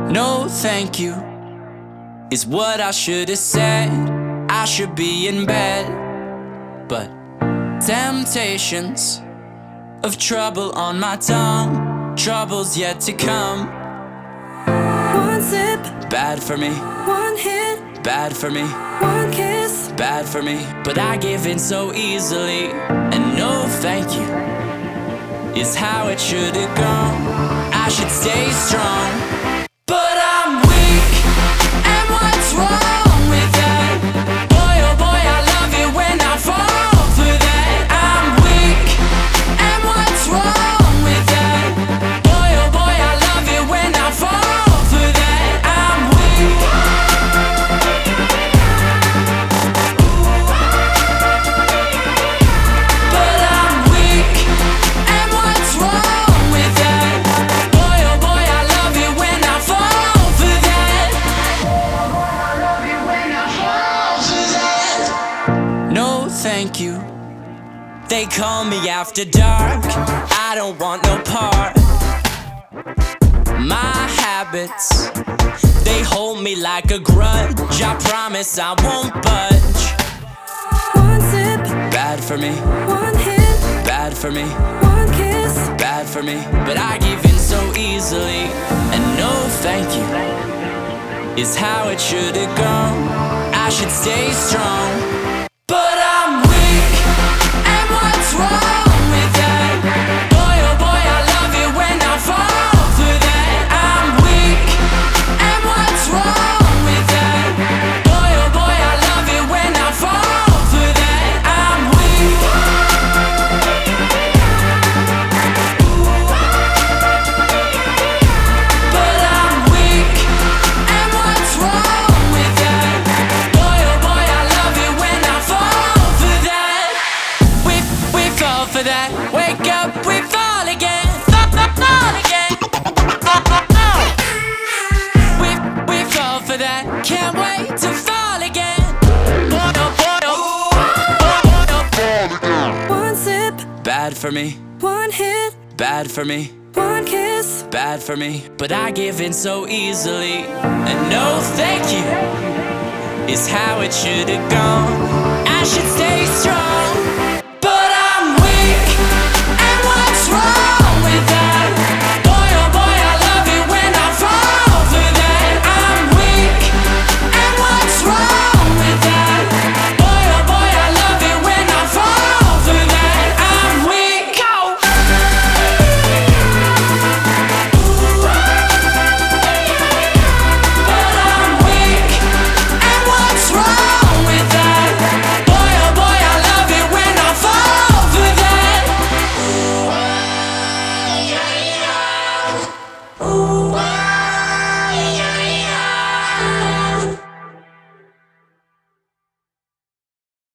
No thank you is what I should have said. I should be in bed, but temptations of trouble on my tongue, troubles yet to come. One sip, Bad for me, one hit, bad for me, one kiss. bad for me. But I give in so easily, and no thank you is how it should have gone. I should stay strong, but I'm weak, and what's wrong with that? Boy, oh boy, I love it when I fall for that. I'm weak, and what's wrong with that? Boy, oh boy, I love it when I fall for that. I'm weak. But I'm weak, and what's wrong with that? Boy, oh boy, I love it when I fall for that. No, thank you. They call me after dark. I don't want no part. My habits, they hold me like a grudge. I promise I won't budge. One sip, Bad for me, one hit, bad for me, one kiss. bad for me. But I give in so easily, and no thank you is how it should have gone. I should stay strong, but I'm weak, and what's wrong with that? Boy, oh boy, I love it when I fall for that. I'm weak, and what's wrong with that? Boy, oh boy, I love it when I fall for that. I'm weak. But I'm weak, and what's wrong with that? Boy, oh boy, I love it when I fall for that. We fall for that. Wake up, we fall again. Fall again. We fall for that. Can't wait to fall again. Boy, oh boy, oh. One sip, Bad for me, one hit, bad for me, one kiss. bad for me. But I give in so easily, and no thank you is how it should have gone. I should stay strong,